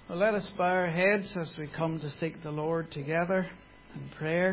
Well, let us bow our heads as we come to seek the Lord together in prayer.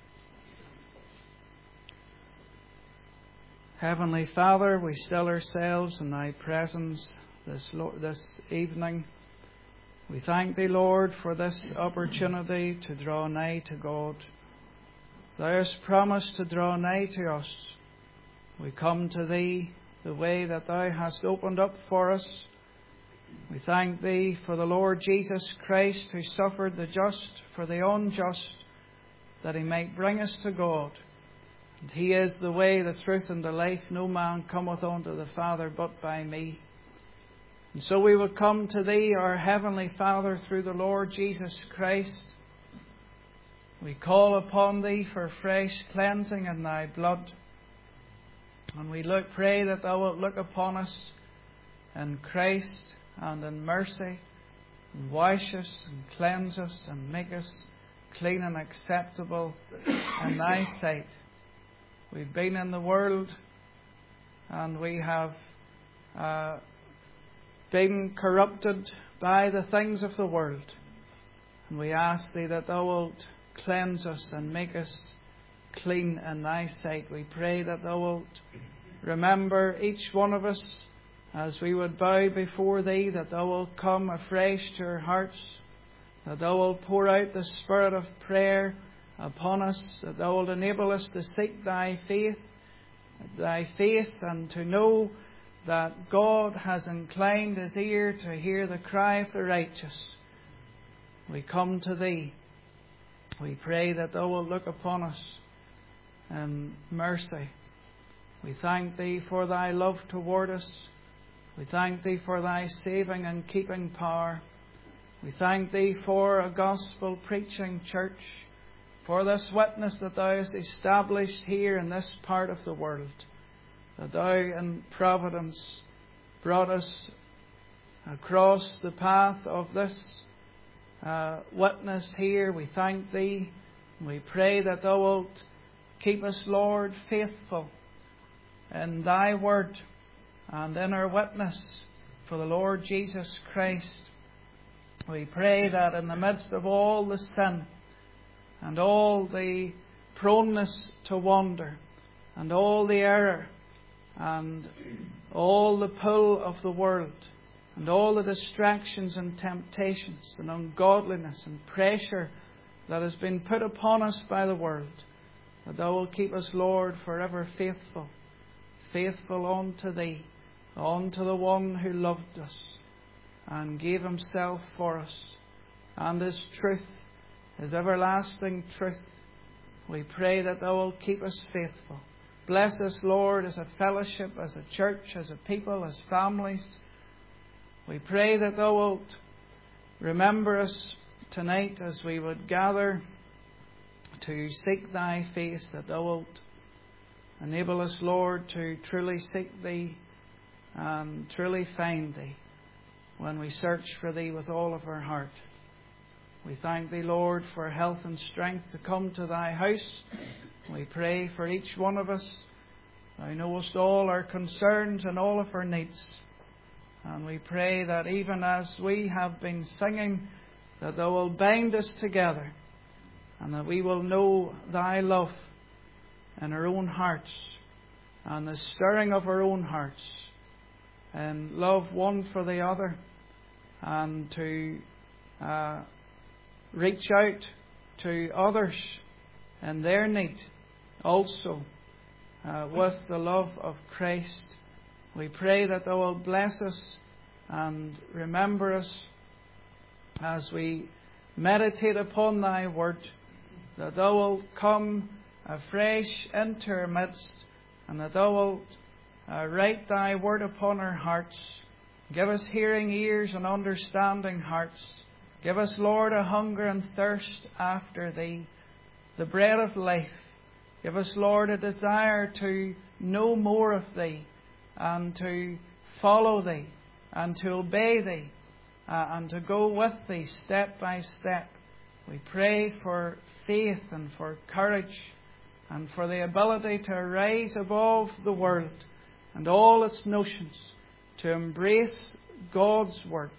Heavenly Father, we still ourselves in Thy presence this evening. We thank Thee, Lord, for this opportunity to draw nigh to God. Thou hast promised to draw nigh to us. We come to Thee the way that Thou hast opened up for us. We thank Thee for the Lord Jesus Christ, who suffered the just for the unjust, that He might bring us to God. And He is the way, the truth, and the life. No man cometh unto the Father but by me. And so we will come to Thee, our Heavenly Father, through the Lord Jesus Christ. We call upon Thee for fresh cleansing in Thy blood. And we pray that Thou wilt look upon us in Christ and in mercy, and wash us and cleanse us and make us clean and acceptable in Thy sight. We've been in the world and we have been corrupted by the things of the world. And we ask Thee that Thou wilt cleanse us and make us clean in Thy sight. We pray that Thou wilt remember each one of us as we would bow before Thee, that Thou wilt come afresh to our hearts, that Thou wilt pour out the spirit of prayer upon us, that Thou wilt enable us to seek Thy face, and to know that God has inclined His ear to hear the cry of the righteous. We come to Thee. We pray that Thou wilt look upon us in mercy. We thank Thee for Thy love toward us. We thank Thee for Thy saving and keeping power. We thank Thee for a gospel preaching church, for this witness that Thou hast established here in this part of the world, that Thou in providence brought us across the path of this witness here. We thank Thee. We pray that Thou wilt keep us, Lord, faithful in Thy word and in our witness for the Lord Jesus Christ. We pray that in the midst of all the sin and all the proneness to wander and all the error and all the pull of the world and all the distractions and temptations and ungodliness and pressure that has been put upon us by the world, that Thou wilt keep us, Lord, forever faithful, faithful unto Thee, unto the one who loved us and gave Himself for us, and His truth, His everlasting truth. We pray that Thou wilt keep us faithful. Bless us, Lord, as a fellowship, as a church, as a people, as families. We pray that Thou wilt remember us tonight as we would gather to seek Thy face, that Thou wilt enable us, Lord, to truly seek Thee and truly find Thee when we search for Thee with all of our heart. We thank Thee, Lord, for health and strength to come to Thy house. We pray for each one of us. Thou knowest all our concerns and all of our needs. And we pray that even as we have been singing, that Thou wilt bind us together and that we will know Thy love in our own hearts and the stirring of our own hearts, and love one for the other, and to reach out to others in their need also with the love of Christ. We pray that Thou wilt bless us and remember us as we meditate upon Thy word, that Thou wilt come afresh into our midst, and that Thou wilt write Thy word upon our hearts. Give us hearing ears and understanding hearts. Give us, Lord, a hunger and thirst after Thee, the bread of life. Give us, Lord, a desire to know more of Thee and to follow Thee and to obey Thee and to go with Thee step by step. We pray for faith and for courage and for the ability to rise above the world and all its notions, to embrace God's word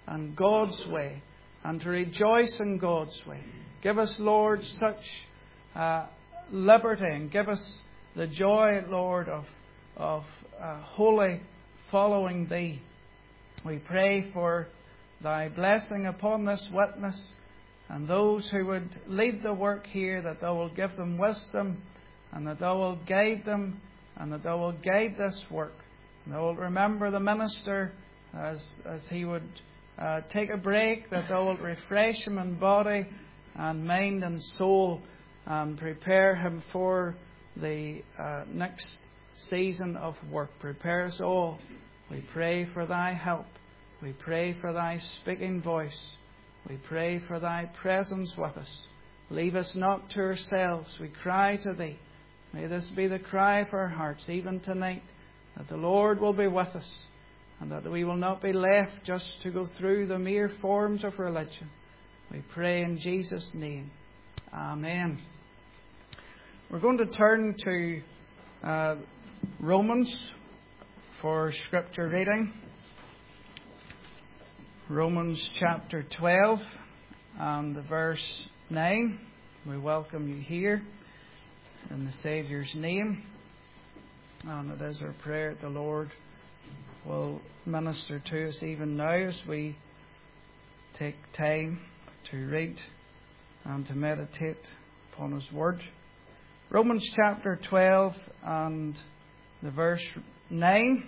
and God's way, and to rejoice in God's way. Give us, Lord, such liberty, and give us the joy, Lord, of wholly following Thee. We pray for Thy blessing upon this witness and those who would lead the work here, that Thou will give them wisdom, and that Thou will guide them, and that Thou will guide this work. And Thou will remember the minister as he would take a break, that Thou will refresh him in body and mind and soul, and prepare him for the next season of work. Prepare us all. We pray for Thy help. We pray for Thy speaking voice. We pray for Thy presence with us. Leave us not to ourselves. We cry to Thee. May this be the cry of our hearts, even tonight, that the Lord will be with us, and that we will not be left just to go through the mere forms of religion. We pray in Jesus' name. Amen. We're going to turn to Romans for Scripture reading. Romans chapter 12 and verse 9. We welcome you here in the Saviour's name. And it is our prayer that the Lord will minister to us even now as we take time to read and to meditate upon His Word. Romans chapter 12 and the verse 9.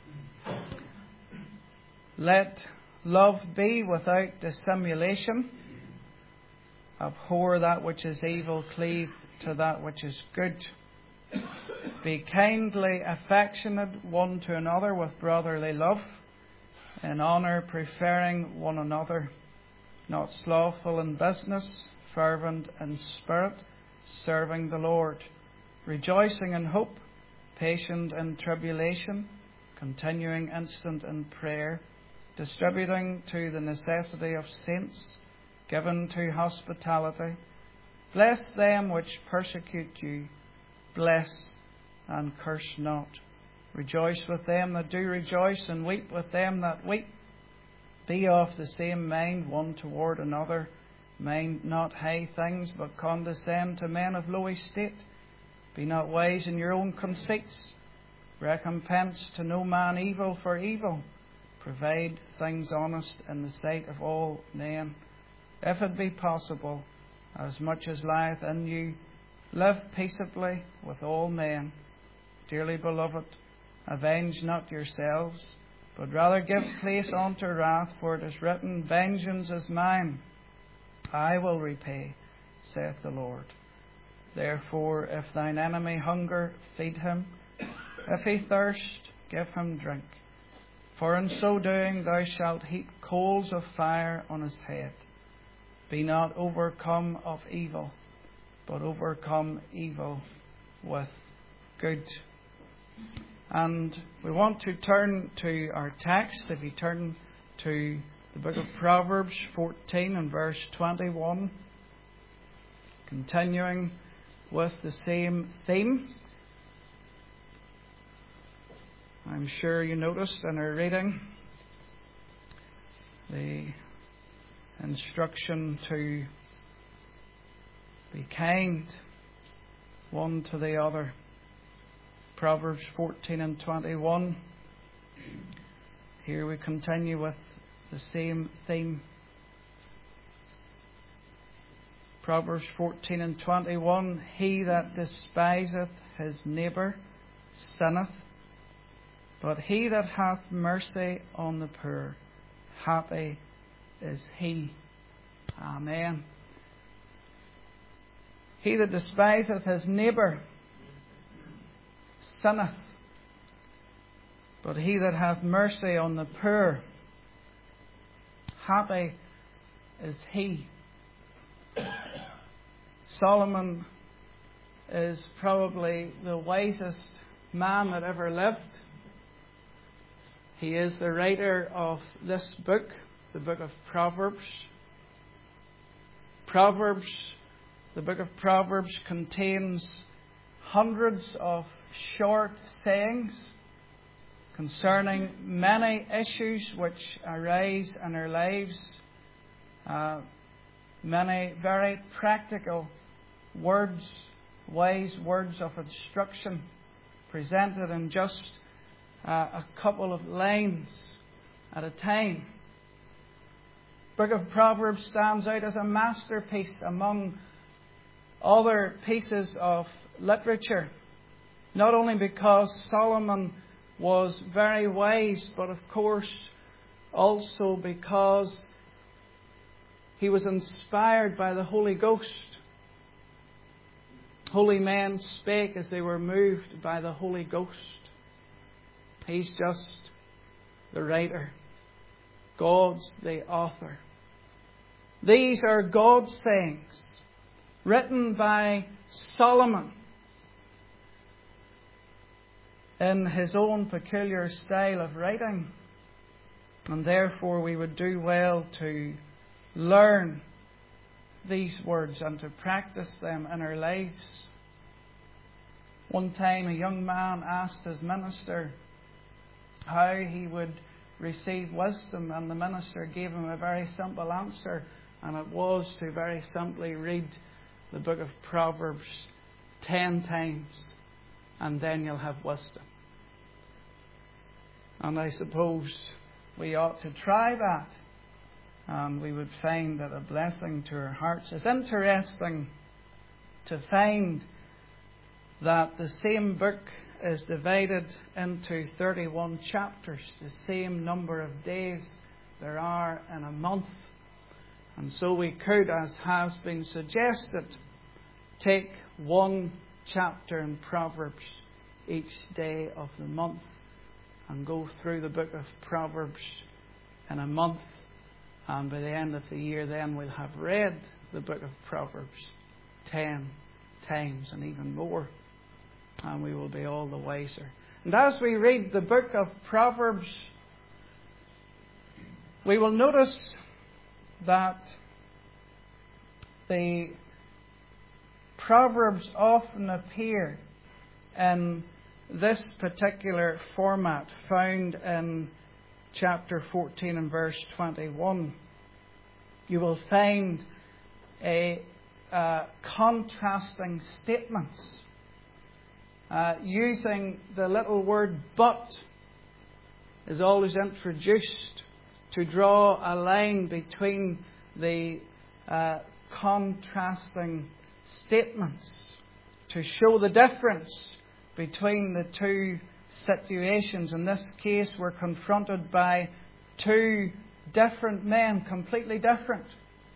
Let love be without dissimulation. Abhor that which is evil, cleave to that which is good. Be kindly affectionate one to another with brotherly love, in honour preferring one another, not slothful in business, fervent in spirit, serving the Lord, rejoicing in hope, patient in tribulation, continuing instant in prayer, distributing to the necessity of saints, given to hospitality. Bless them which persecute you, bless and curse not. Rejoice with them that do rejoice, and weep with them that weep. Be of the same mind one toward another. Mind not high things, but condescend to men of low estate. Be not wise in your own conceits. Recompense to no man evil for evil. Provide things honest in the sight of all men. If it be possible, as much as lieth in you, live peaceably with all men. Dearly beloved, avenge not yourselves, but rather give place unto wrath, for it is written, Vengeance is mine, I will repay, saith the Lord. Therefore, if thine enemy hunger, feed him. If he thirst, give him drink. For in so doing thou shalt heap coals of fire on his head. Be not overcome of evil, but overcome evil with good. And we want to turn to our text. If you turn to the book of Proverbs 14 and verse 21, continuing with the same theme. I'm sure you noticed in our reading the instruction to be kind one to the other. Proverbs 14 and 21. Here we continue with the same theme. Proverbs 14 and 21. He that despiseth his neighbour sinneth, but he that hath mercy on the poor, happy is he. Amen. He that despiseth his neighbour sinneth, but he that hath mercy on the poor, happy is he. Solomon is probably the wisest man that ever lived. He is the writer of this book, the book of Proverbs. The book of Proverbs contains hundreds of short sayings concerning many issues which arise in our lives. Many very practical words, wise words of instruction presented in just a couple of lines at a time. The book of Proverbs stands out as a masterpiece among other pieces of literature, not only because Solomon was very wise, but of course also because he was inspired by the Holy Ghost. Holy men spake as they were moved by the Holy Ghost. He's just the writer. God's the author. These are God's sayings, written by Solomon in his own peculiar style of writing. And therefore we would do well to learn these words and to practice them in our lives. One time a young man asked his minister how he would receive wisdom, and the minister gave him a very simple answer, and it was to very simply read the book of Proverbs 10 times, and then you'll have wisdom. And I suppose we ought to try that, and we would find that a blessing to our hearts. It's interesting to find that the same book is divided into 31 chapters, the same number of days there are in a month. And so we could, as has been suggested, take one chapter in Proverbs each day of the month and go through the book of Proverbs in a month. And by the end of the year then we'll have read the book of Proverbs 10 times and even more. And we will be all the wiser. And as we read the book of Proverbs, we will notice that the Proverbs often appear in this particular format found in chapter 14 and verse 21. You will find a contrasting statements using the little word but is always introduced to draw a line between the contrasting statements, to show the difference between the two situations. In this case, we're confronted by two different men, completely different.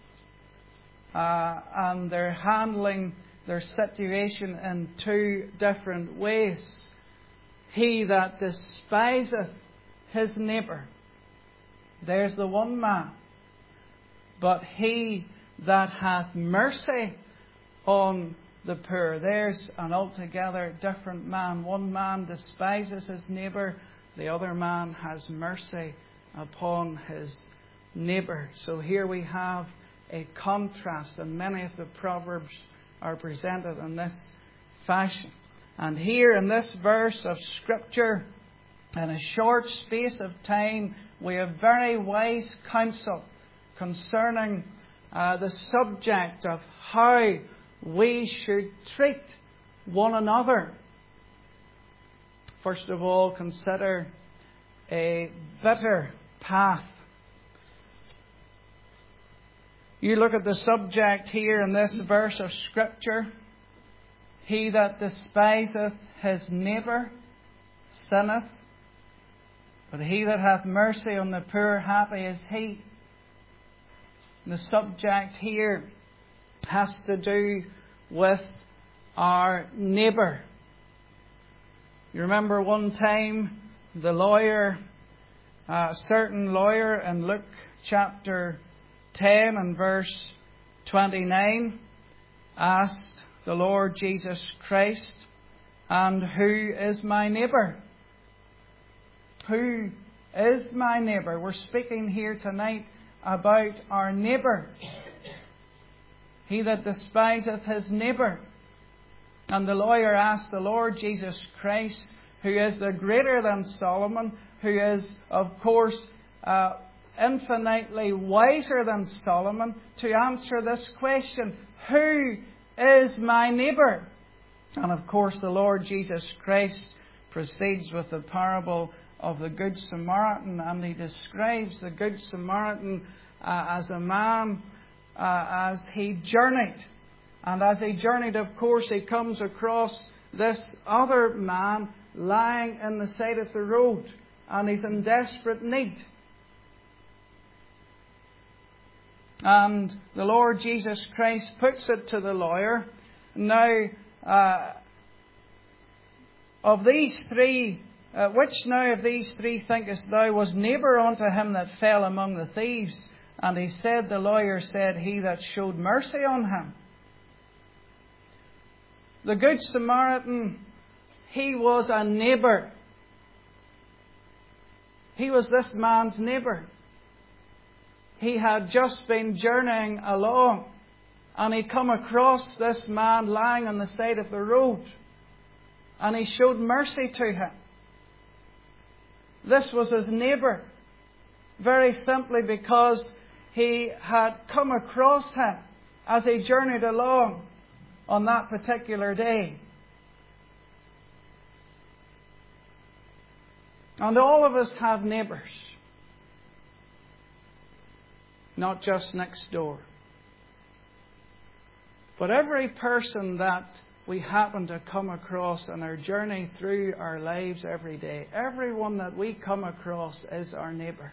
And they're handling their situation in two different ways. He that despiseth his neighbour, there's the one man. But he that hath mercy on the poor, there's an altogether different man. One man despises his neighbour, the other man has mercy upon his neighbour. So here we have a contrast, and many of the Proverbs are presented in this fashion. And here in this verse of Scripture, in a short space of time, we have very wise counsel concerning the subject of how we should treat one another. First of all, consider a bitter path. You look at the subject here in this verse of Scripture. He that despiseth his neighbour sinneth, but he that hath mercy on the poor, happy is he. The subject here has to do with our neighbour. You remember one time the lawyer, a certain lawyer in Luke chapter 10 and verse 29 asked the Lord Jesus Christ, "And who is my neighbour?" Who is my neighbour? We're speaking here tonight about our neighbour. He that despiseth his neighbour. And the lawyer asked the Lord Jesus Christ, who is the greater than Solomon, who is, of course, infinitely wiser than Solomon, to answer this question: who is my neighbour? And of course, the Lord Jesus Christ proceeds with the parable of the Good Samaritan, and He describes the Good Samaritan as a man as he journeyed. And as he journeyed, of course, he comes across this other man lying in the side of the road, and he's in desperate need. And the Lord Jesus Christ puts it to the lawyer, now, of these three, which now of these three thinkest thou was neighbour unto him that fell among the thieves? And he said, the lawyer said, he that showed mercy on him. The Good Samaritan, he was a neighbour. He was this man's neighbour. He had just been journeying along, and he come across this man lying on the side of the road, and he showed mercy to him. This was his neighbour, very simply because he had come across him as he journeyed along on that particular day. And all of us have neighbours, not just next door. But every person that we happen to come across on our journey through our lives every day, everyone that we come across is our neighbour.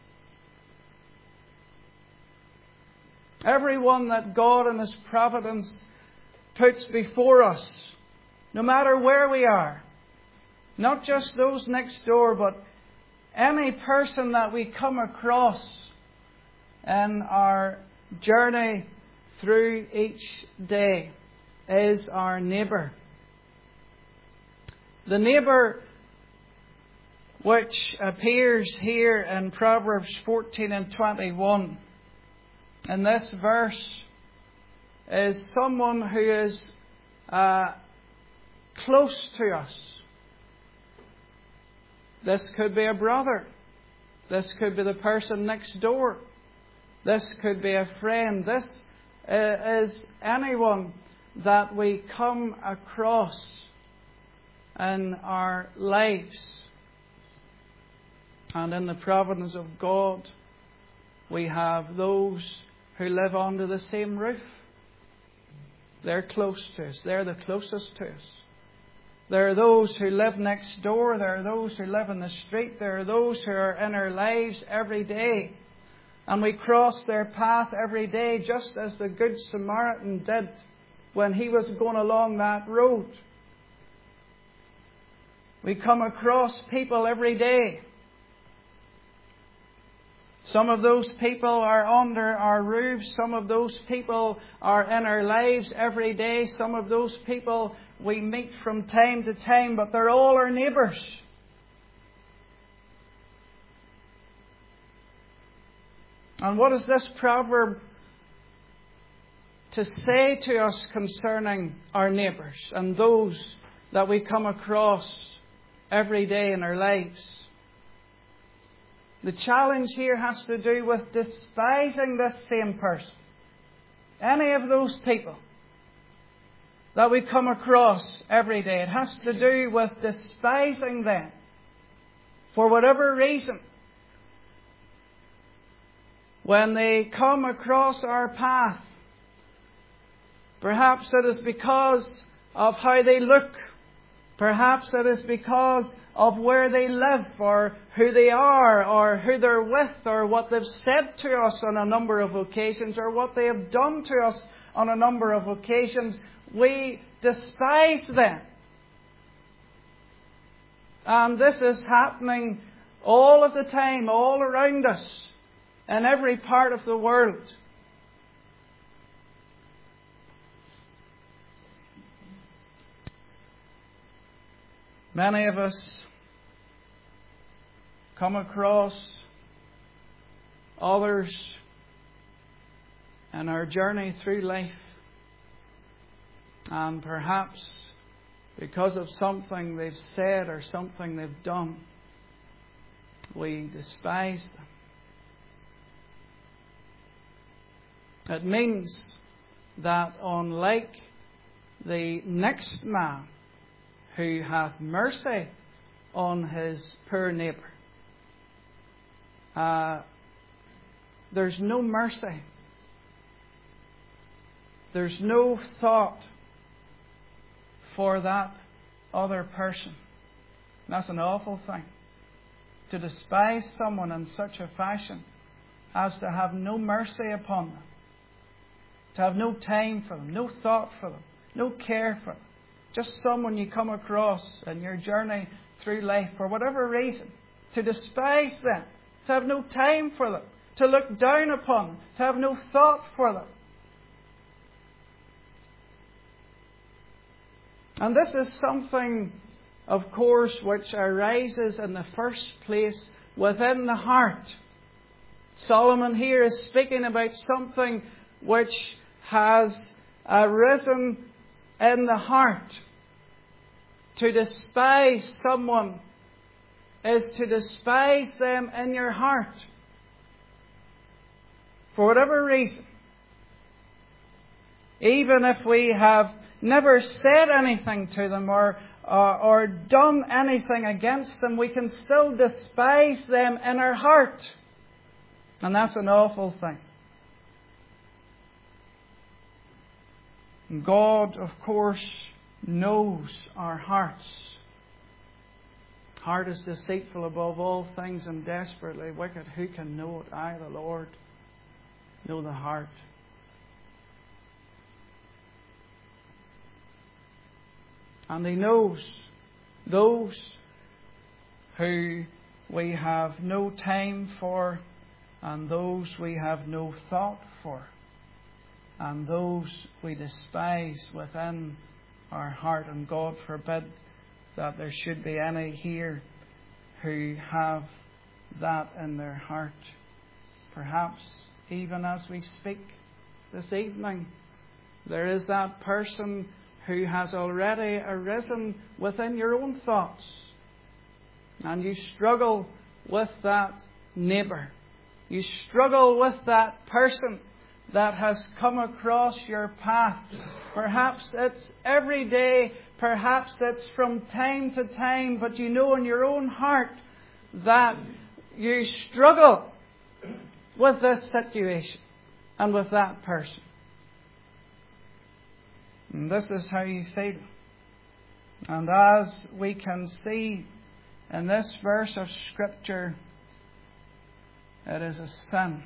Everyone that God in His providence puts before us, no matter where we are, not just those next door, but any person that we come across in our journey through each day is our neighbour. The neighbour which appears here in Proverbs 14 and 21 in this verse is someone who is close to us. This could be a brother. This could be the person next door. This could be a friend. This is anyone that we come across in our lives. And in the providence of God, we have those who live under the same roof. They're close to us. They're the closest to us. There are those who live next door. There are those who live in the street. There are those who are in our lives every day. And we cross their path every day, just as the Good Samaritan did when he was going along that road. We come across people every day. Some of those people are under our roofs. Some of those people are in our lives every day. Some of those people we meet from time to time, but they're all our neighbours. And what is this proverb to say to us concerning our neighbours and those that we come across every day in our lives? The challenge here has to do with despising this same person. Any of those people that we come across every day. It has to do with despising them for whatever reason. When they come across our path, perhaps it is because of how they look. Perhaps it is because of where they live, or who they are, or who they're with, or what they've said to us on a number of occasions, or what they have done to us on a number of occasions. We despise them. And this is happening all of the time, all around us, in every part of the world. Many of us come across others in our journey through life, and perhaps because of something they've said or something they've done. We despise them. It means that unlike the next man who hath mercy on his poor neighbour, there's no mercy. There's no thought for that other person. And that's an awful thing. To despise someone in such a fashion as to have no mercy upon them. To have no time for them, no thought for them, no care for them. Just someone you come across in your journey through life for whatever reason. To despise them. To have no time for them. To look down upon them. To have no thought for them. And this is something, of course, which arises in the first place within the heart. Solomon here is speaking about something which has arisen in the heart. To despise someone is to despise them in your heart. For whatever reason. Even if we have never said anything to them or done anything against them, we can still despise them in our heart. And that's an awful thing. God, of course, knows our hearts. Heart is deceitful above all things and desperately wicked. Who can know it? I, the Lord, know the heart. And He knows those who we have no time for, and those we have no thought for, and those we despise within our heart. And God forbid that there should be any here who have that in their heart. Perhaps even as we speak this evening, there is that person who has already arisen within your own thoughts. And you struggle with that neighbour. You struggle with that person that has come across your path. Perhaps it's every day, perhaps it's from time to time, but you know in your own heart that you struggle with this situation and with that person. And this is how you feel. And as we can see in this verse of Scripture, it is a sin.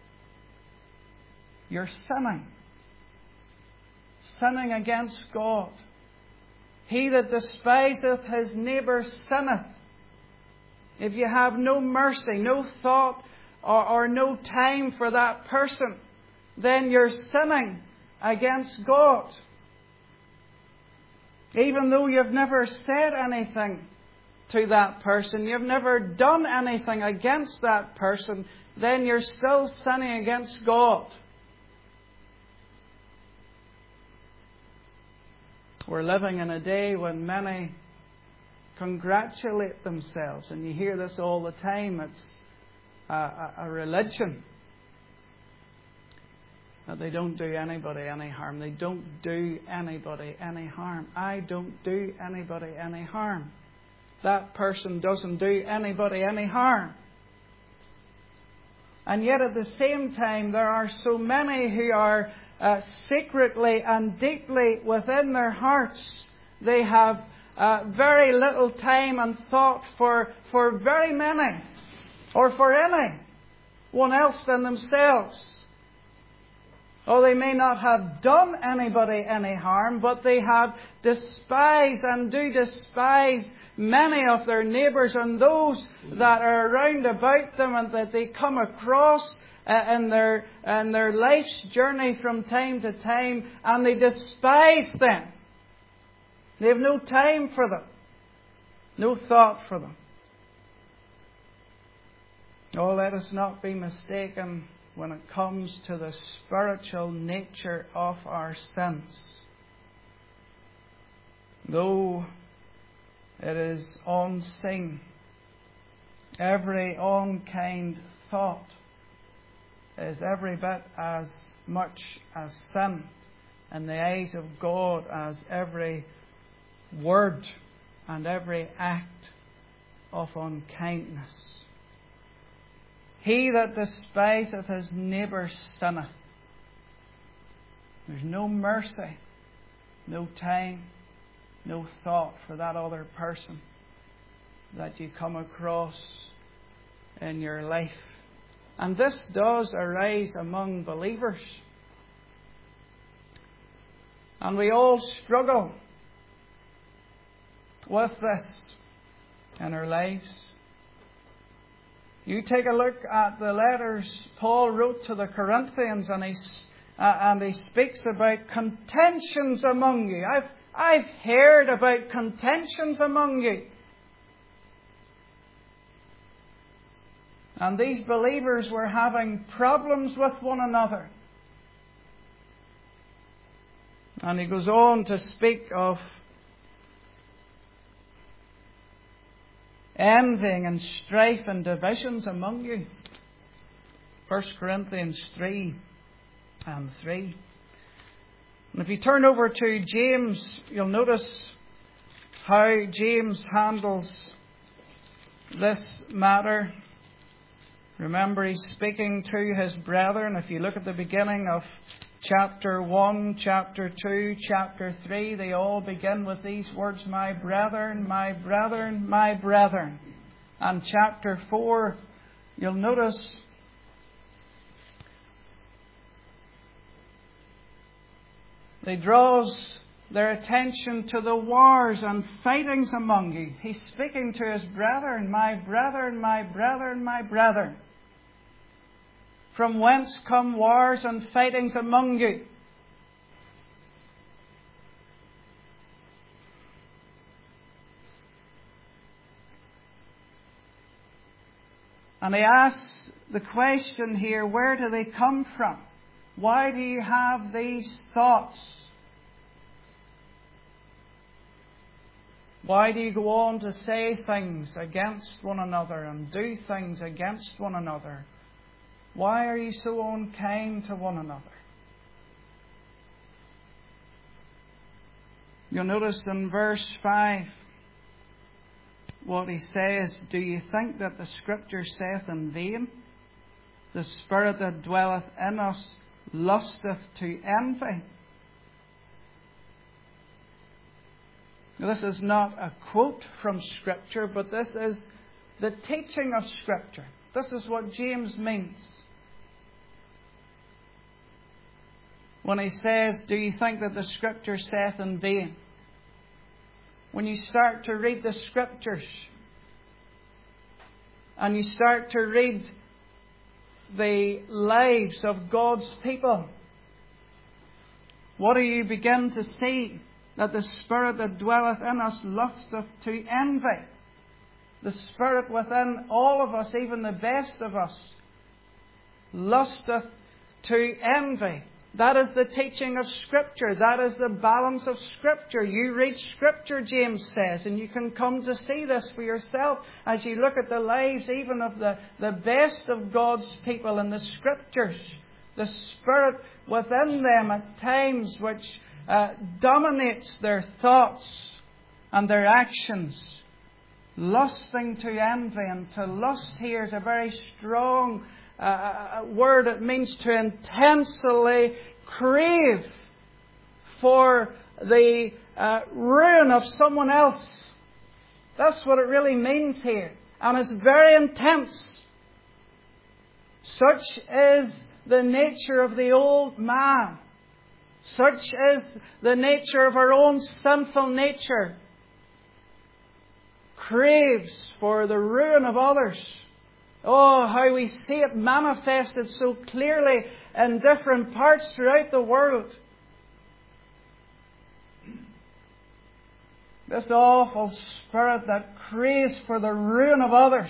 You're sinning. Sinning against God. He that despiseth his neighbour sinneth. If you have no mercy, no thought, or no time for that person, then you're sinning against God. Even though you've never said anything to that person, you've never done anything against that person, then you're still sinning against God. We're living in a day when many congratulate themselves, and you hear this all the time. It's a religion that they don't do anybody any harm. They don't do anybody any harm. I don't do anybody any harm. That person doesn't do anybody any harm. And yet at the same time, there are so many who are secretly and deeply within their hearts, they have very little time and thought for very many, or for anyone else than themselves. Oh, they may not have done anybody any harm, but they have despised and do despise many of their neighbours and those that are around about them and that they come across in their life's journey from time to time, and they despise them. They have no time for them, no thought for them. Oh, let us not be mistaken when it comes to the spiritual nature of our sins. though it is unseen, every unkind thought is every bit as much as sin in the eyes of God as every word and every act of unkindness. He that despiseth his neighbour sinneth. There's no mercy, no time, no thought for that other person that you come across in your life. And this does arise among believers. And we all struggle with this in our lives. You take a look at the letters Paul wrote to the Corinthians, and he speaks about contentions among you. I've heard about contentions among you. And these believers were having problems with one another. And he goes on to speak of envying and strife and divisions among you. 1 Corinthians 3 and 3. And if you turn over to James, you'll notice how James handles this matter. Remember, he's speaking to his brethren. If you look at the beginning of chapter 1, chapter 2, chapter 3, they all begin with these words, my brethren, my brethren, my brethren. And chapter 4, you'll notice he draws their attention to the wars and fightings among you. He's speaking to his brethren, my brethren, my brethren, my brethren. From whence come wars and fightings among you? And he asks the question here, where do they come from? Why do you have these thoughts? Why do you go on to say things against one another and do things against one another? Why are you so unkind to one another? You'll notice in verse 5 what he says, do you think that the Scripture saith in vain? The Spirit that dwelleth in us lusteth to envy. Now, this is not a quote from Scripture, but this is the teaching of Scripture. This is what James means when he says, do you think that the Scripture saith in vain? When you start to read the Scriptures and you start to read the lives of God's people, what do you begin to see? That the Spirit that dwelleth in us lusteth to envy. The Spirit within all of us, even the best of us, lusteth to envy. That is the teaching of Scripture. That is the balance of Scripture. You read Scripture, James says, and you can come to see this for yourself as you look at the lives even of the best of God's people in the Scriptures. The Spirit within them at times which dominates their thoughts and their actions. Lusting to envy. And to lust here is a very strong word. It means to intensely crave for the ruin of someone else. That's what it really means here. And it's very intense. Such is the nature of the old man. Such is the nature of our own sinful nature. Craves for the ruin of others. Oh, how we see it manifested so clearly in different parts throughout the world. This awful spirit that craves for the ruin of others.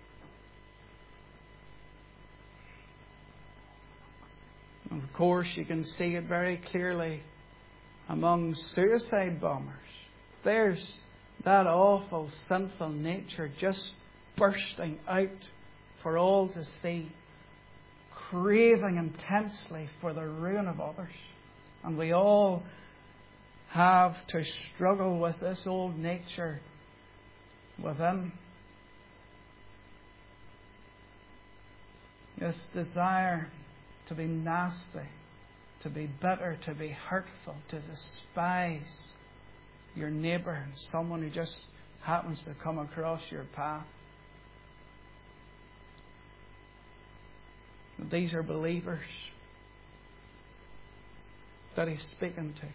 Of course, you can see it very clearly among suicide bombers. there's that awful sinful nature just bursting out for all to see, craving intensely for the ruin of others. And we all have to struggle with this old nature within. This desire to be nasty, to be bitter, to be hurtful, to despise your neighbour and someone who just happens to come across your path. These are believers that He's speaking to.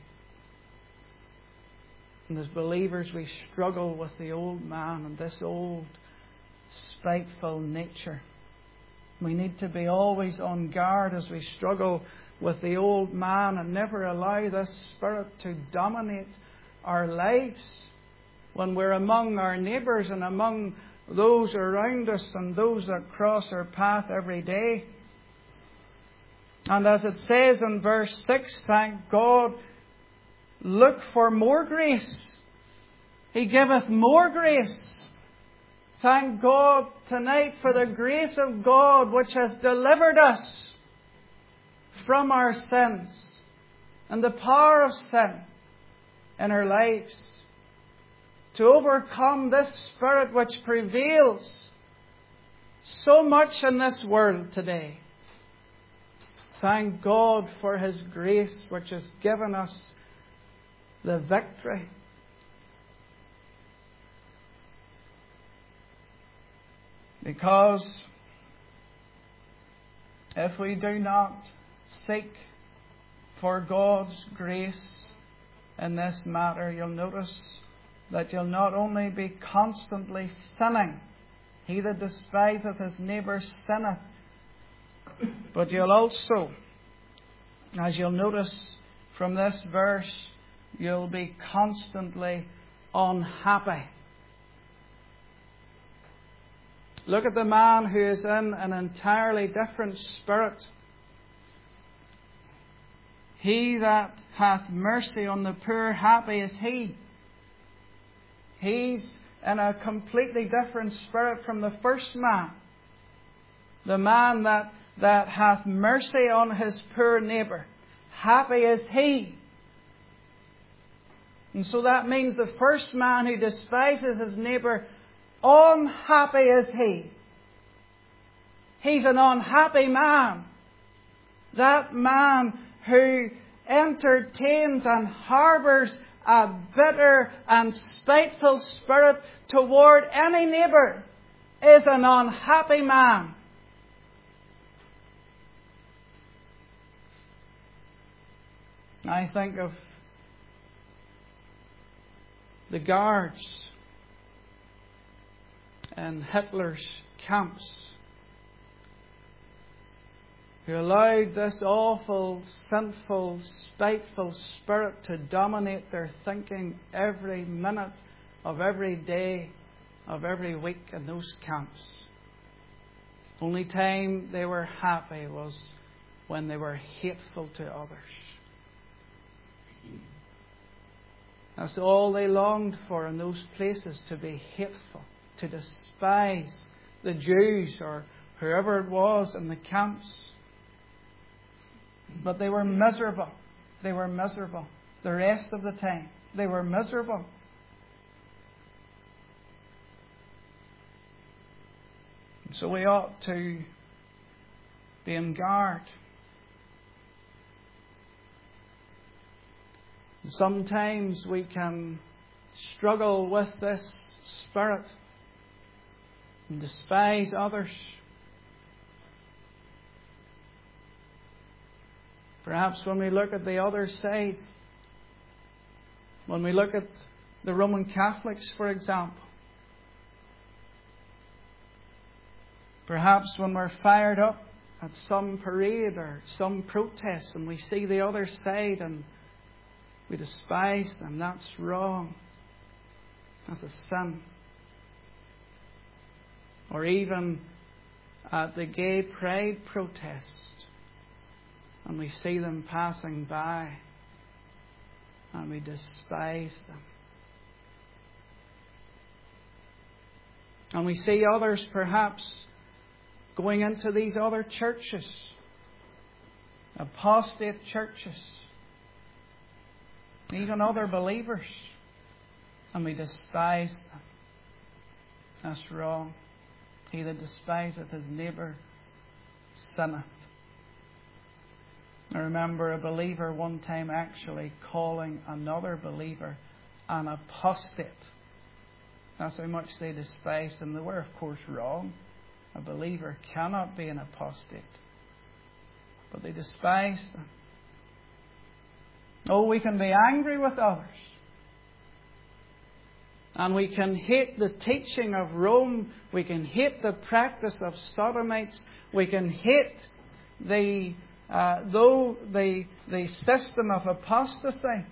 And as believers, we struggle with the old man and this old spiteful nature. We need to be always on guard as we struggle with the old man and never allow this spirit to dominate our lives when we're among our neighbours and among those around us and those that cross our path every day. And as it says in verse 6, thank God, look for more grace. He giveth more grace. Thank God tonight for the grace of God which has delivered us from our sins and the power of sin in our lives, to overcome this spirit which prevails so much in this world today. Thank God for His grace which has given us the victory. Because if we do not seek for God's grace in this matter, you'll notice that you'll not only be constantly sinning, he that despiseth his neighbour sinneth, but you'll also, as you'll notice from this verse, you'll be constantly unhappy. Look at the man who is in an entirely different spirit. He that hath mercy on the poor, happy is he. He's in a completely different spirit from the first man. The man that hath mercy on his poor neighbour, happy is he. And so that means the first man who despises his neighbour, unhappy is he. He's an unhappy man. That man who entertains and harbours a bitter and spiteful spirit toward any neighbour is an unhappy man. I think of the guards in Hitler's camps who allowed this awful, sinful, spiteful spirit to dominate their thinking every minute of every day of every week in those camps. Only time they were happy was when they were hateful to others. That's all they longed for in those places, to be hateful, to despise the Jews or whoever it was in the camps. But they were miserable. They were miserable. The rest of the time, they were miserable. So we ought to be on guard. Sometimes we can struggle with this spirit and despise others. Perhaps when we look at the other side, when we look at the Roman Catholics, for example, perhaps when we're fired up at some parade or some protest and we see the other side and we despise them, that's wrong. That's a sin. Or even at the gay pride protest, and we see them passing by and we despise them. And we see others perhaps going into these other churches, apostate churches, even other believers, and we despise them. That's wrong. He that despiseth his neighbour sinneth. I remember a believer one time actually calling another believer an apostate. That's how much they despised him. They were, of course, wrong. A believer cannot be an apostate. But they despised them. Oh, we can be angry with others. And we can hate the teaching of Rome. We can hate the practice of sodomites. We can hate the system of apostasy.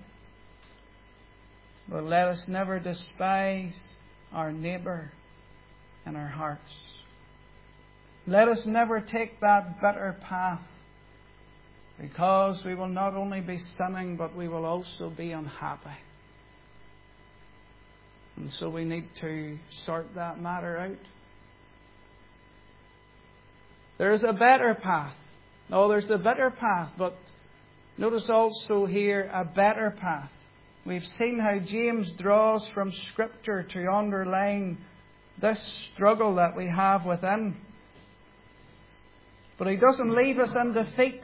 But let us never despise our neighbour in our hearts. Let us never take that bitter path, because we will not only be sinning, but we will also be unhappy. And so we need to sort that matter out. There's a better path. No, there's the bitter path, but notice also here a better path. We've seen how James draws from Scripture to underline this struggle that we have within. But he doesn't leave us in defeat.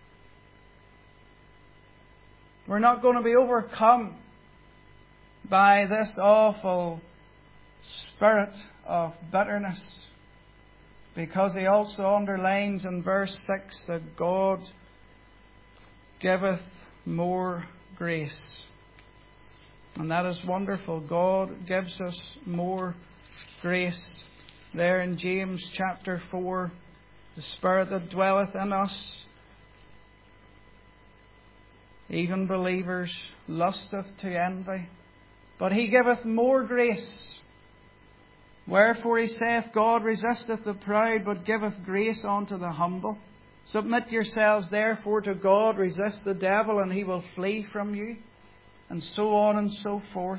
We're not going to be overcome by this awful spirit of bitterness, because he also underlines in verse 6 that God giveth more grace. And that is wonderful. God gives us more grace. There in James chapter 4, the Spirit that dwelleth in us, even believers, lusteth to envy, but he giveth more grace. Wherefore he saith, God resisteth the proud, but giveth grace unto the humble. Submit yourselves therefore to God, resist the devil, and he will flee from you. And so on and so forth.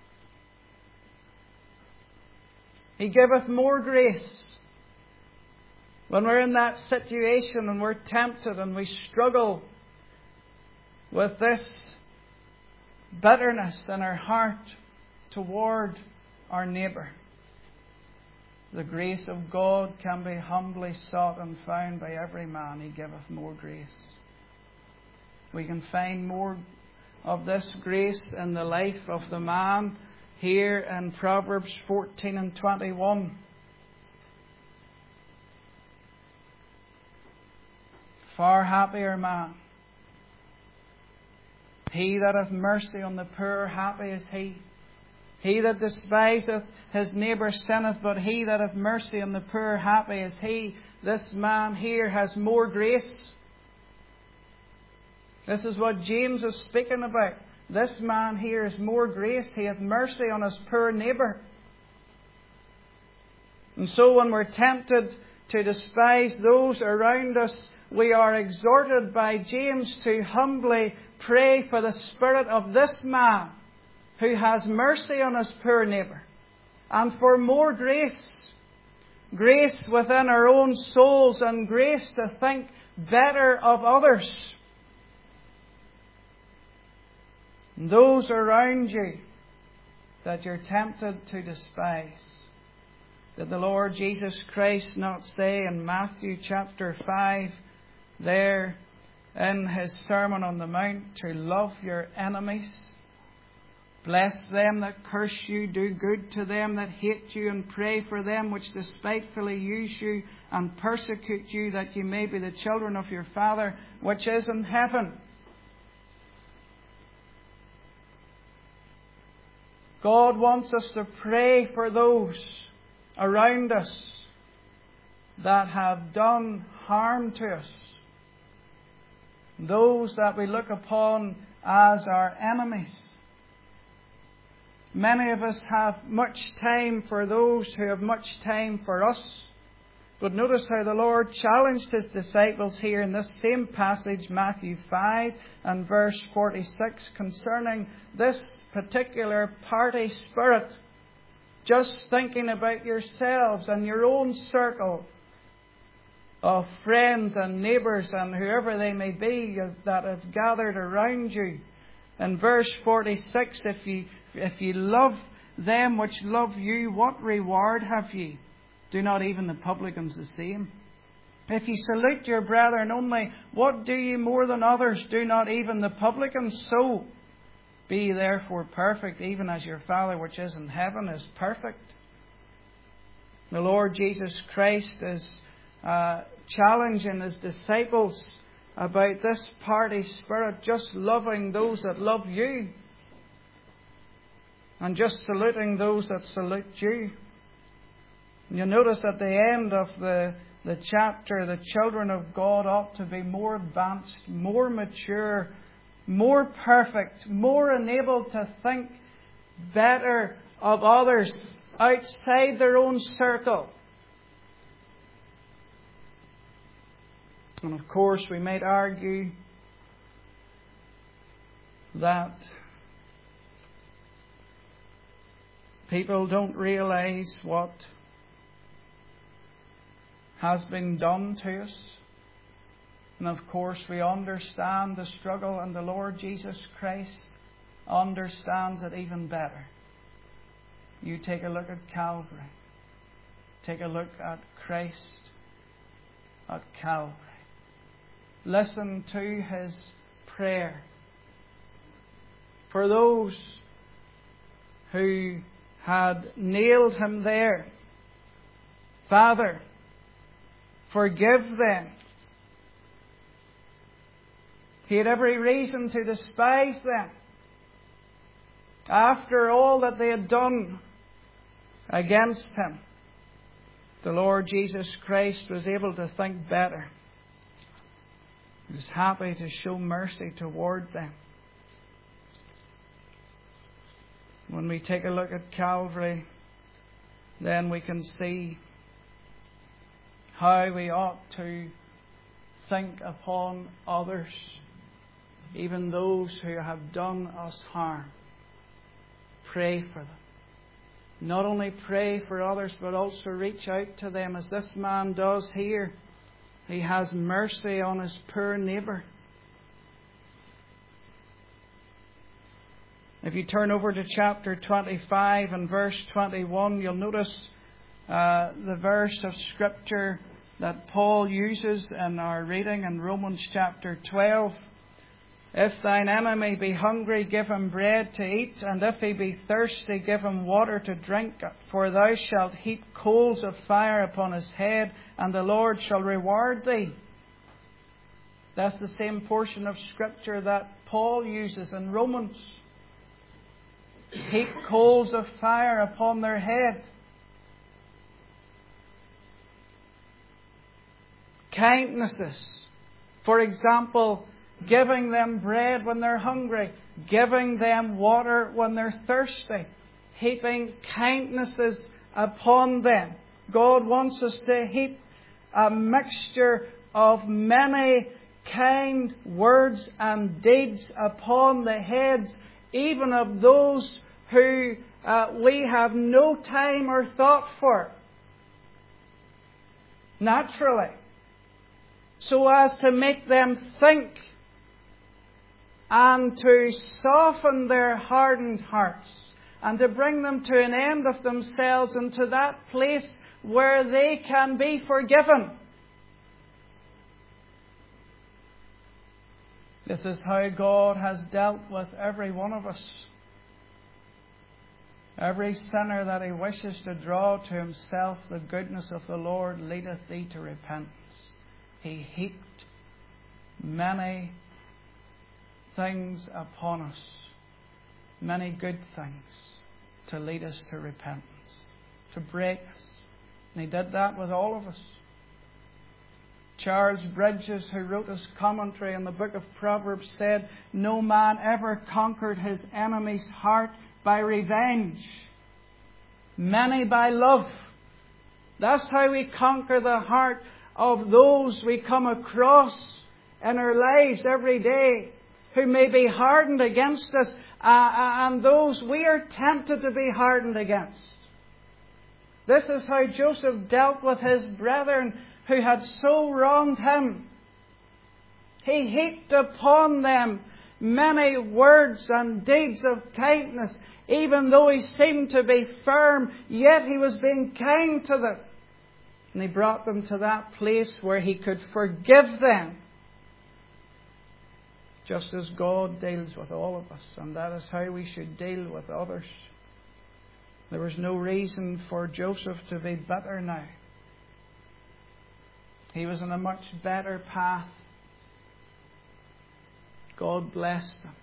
He giveth more grace. When we're in that situation and we're tempted and we struggle with this bitterness in our heart toward our neighbour, the grace of God can be humbly sought and found by every man. He giveth more grace. We can find more of this grace in the life of the man here in Proverbs 14 and 21. Far happier man, he that hath mercy on the poor, happy is he. He that despiseth his neighbour sinneth, but he that hath mercy on the poor, happy is he. This man here has more grace. This is what James is speaking about. This man here has more grace. He hath mercy on his poor neighbour. And so when we're tempted to despise those around us, we are exhorted by James to humbly pray for the spirit of this man who has mercy on his poor neighbour, and for more grace. Grace within our own souls, and grace to think better of others. Those around you that you're tempted to despise. Did the Lord Jesus Christ not say in Matthew chapter 5, there in his Sermon on the Mount, to love your enemies? Bless them that curse you, do good to them that hate you, and pray for them which despitefully use you and persecute you, that you may be the children of your Father which is in heaven. God wants us to pray for those around us that have done harm to us, those that we look upon as our enemies. Many of us have much time for those who have much time for us. But notice how the Lord challenged his disciples here in this same passage, Matthew 5 and verse 46, concerning this particular party spirit. just thinking about yourselves and your own circle of friends and neighbours and whoever they may be that have gathered around you. In verse 46, if you love them which love you, what reward have ye? Do not even the publicans the same? If ye salute your brethren only, what do ye more than others? Do not even the publicans so? Be ye therefore perfect, even as your Father which is in heaven is perfect. The Lord Jesus Christ is challenging His disciples about this party spirit, just loving those that love you and just saluting those that salute you. And you'll notice at the end of the chapter, the children of God ought to be more advanced, more mature, more perfect, more enabled to think better of others outside their own circle. And of course, we might argue that people don't realise what has been done to us. And of course, we understand the struggle, and the Lord Jesus Christ understands it even better. You take a look at Calvary. Take a look at Christ at Calvary. Listen to His prayer for those who had nailed Him there. Father, forgive them. He had every reason to despise them after all that they had done against Him. The Lord Jesus Christ was able to think better. He was happy to show mercy toward them. When we take a look at Calvary, then we can see how we ought to think upon others, even those who have done us harm. Pray for them. Not only pray for others, but also reach out to them as this man does here. He has mercy on his poor neighbour. If you turn over to chapter 25 and verse 21, you'll notice the verse of Scripture that Paul uses in our reading in Romans chapter 12. If thine enemy be hungry, give him bread to eat, and if he be thirsty, give him water to drink. For thou shalt heap coals of fire upon his head, and the Lord shall reward thee. That's the same portion of Scripture that Paul uses in Romans. Heap coals of fire upon their head. Kindnesses. For example, giving them bread when they're hungry, giving them water when they're thirsty, heaping kindnesses upon them. God wants us to heap a mixture of many kind words and deeds upon the heads, even of those who we have no time or thought for, naturally, so as to make them think and to soften their hardened hearts and to bring them to an end of themselves and to that place where they can be forgiven. This is how God has dealt with every one of us. Every sinner that He wishes to draw to Himself, the goodness of the Lord leadeth thee to repentance. He heaped many things upon us, many good things, to lead us to repentance, to break us. And He did that with all of us. Charles Bridges, who wrote his commentary on the book of Proverbs, said, "No man ever conquered his enemy's heart by revenge, many by love." That's how we conquer the heart of those we come across in our lives every day, who may be hardened against us, and those we are tempted to be hardened against. This is how Joseph dealt with his brethren who had so wronged him. He heaped upon them many words and deeds of kindness. Even though he seemed to be firm, yet he was being kind to them. And he brought them to that place where he could forgive them. Just as God deals with all of us. And that is how we should deal with others. There was no reason for Joseph to be bitter now. He was on a much better path. God blessed him.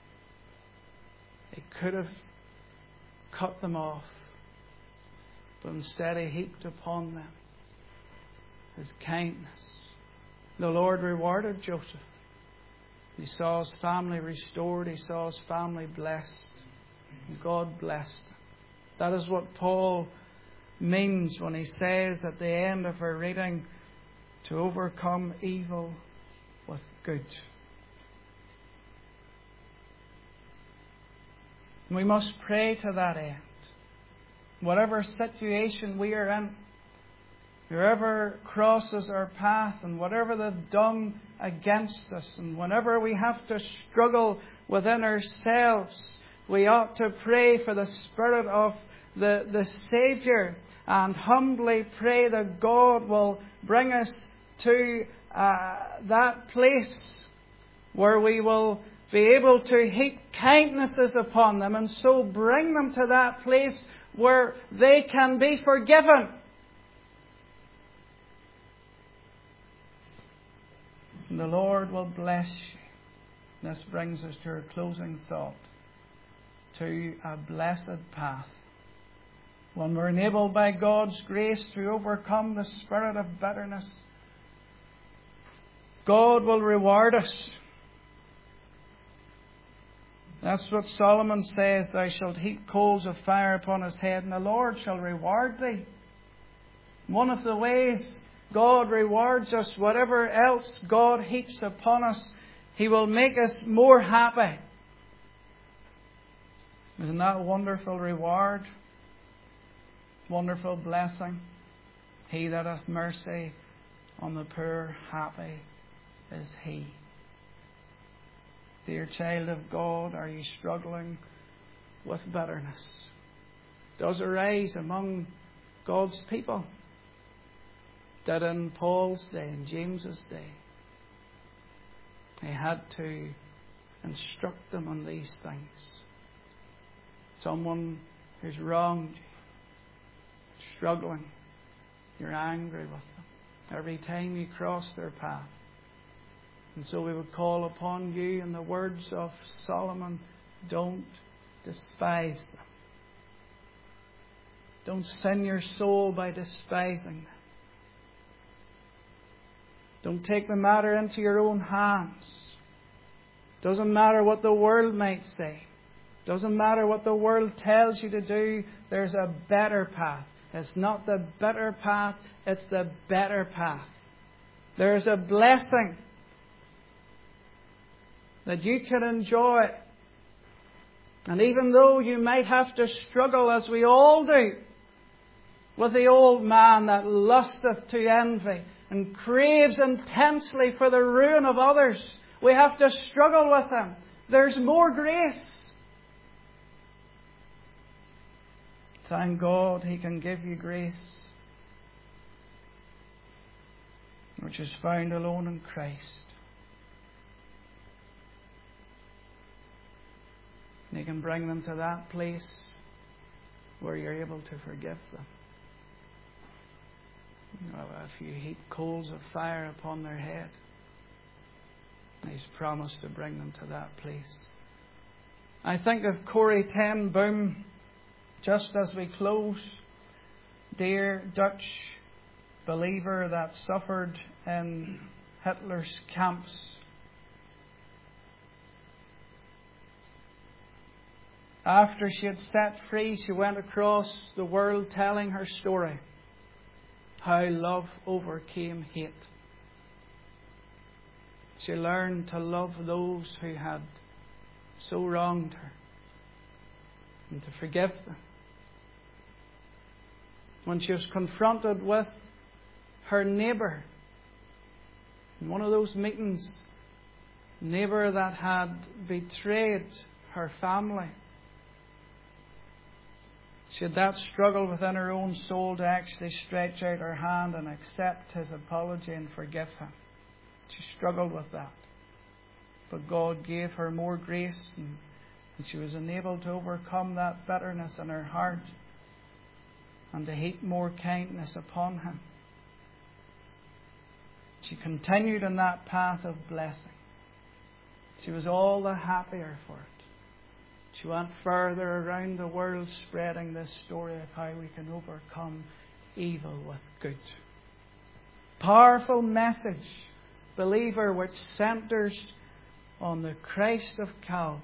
He could have cut them off. But instead he heaped upon them His kindness. The Lord rewarded Joseph. He saw his family restored. He saw his family blessed. And God blessed him. That is what Paul means when he says at the end of our reading, to overcome evil with good. We must pray to that end. Whatever situation we are in, whoever crosses our path and whatever they've done against us, and whenever we have to struggle within ourselves, we ought to pray for the Spirit of the Saviour and humbly pray that God will bring us to that place where we will be able to heap kindnesses upon them and so bring them to that place where they can be forgiven. And the Lord will bless you. This brings us to our closing thought. To a blessed path. When we're enabled by God's grace to overcome the spirit of bitterness, God will reward us. That's what Solomon says, thou shalt heap coals of fire upon his head, and the Lord shall reward thee. One of the ways God rewards us, whatever else God heaps upon us, He will make us more happy. Isn't that a wonderful reward? Wonderful blessing. He that hath mercy on the poor, happy is he. Dear child of God, are you struggling with bitterness? Does it arise among God's people? That in Paul's day, in James's day, he had to instruct them on these things. Someone who's wronged you, struggling, you're angry with them every time you cross their path. And so we would call upon you in the words of Solomon, don't despise them. Don't sin your soul by despising them. Don't take the matter into your own hands. Doesn't matter what the world might say. Doesn't matter what the world tells you to do. There's a better path. It's not the bitter path, it's the better path. There's a blessing that you can enjoy. And even though you might have to struggle, as we all do, with the old man that lusteth to envy and craves intensely for the ruin of others, we have to struggle with him. There's more grace. Thank God He can give you grace, which is found alone in Christ. And He can bring them to that place where you're able to forgive them. You know, if you heap coals of fire upon their head, He's promised to bring them to that place. I think of Corrie ten Boom, just as we close, dear Dutch believer that suffered in Hitler's camps. After she had set free, she went across the world telling her story. How love overcame hate. She learned to love those who had so wronged her and to forgive them. when she was confronted with her neighbour. In one of those meetings, neighbour that had betrayed her family. She had that struggle within her own soul to actually stretch out her hand and accept his apology and forgive him. She struggled with that. But God gave her more grace, and she was enabled to overcome that bitterness in her heart and to heap more kindness upon him. She continued in that path of blessing. She was all the happier for it. She went further around the world spreading this story of how we can overcome evil with good. Powerful message, believer, which centres on the Christ of Calvary,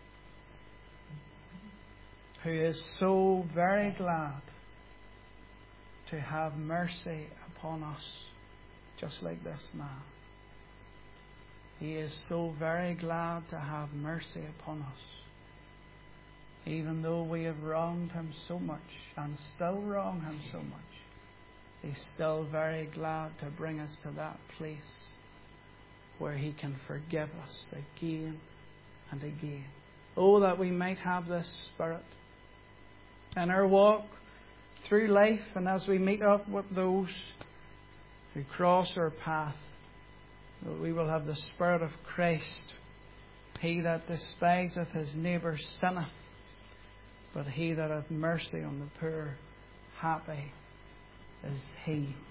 who is so very glad to have mercy upon us, just like this man. He is so very glad to have mercy upon us. Even though we have wronged him so much and still wrong him so much, he's still very glad to bring us to that place where he can forgive us again and again. Oh, that we might have this spirit in our walk through life, and as we meet up with those who cross our path, that we will have the Spirit of Christ. He that despiseth his neighbour sinneth, but he that hath mercy on the poor, happy is he.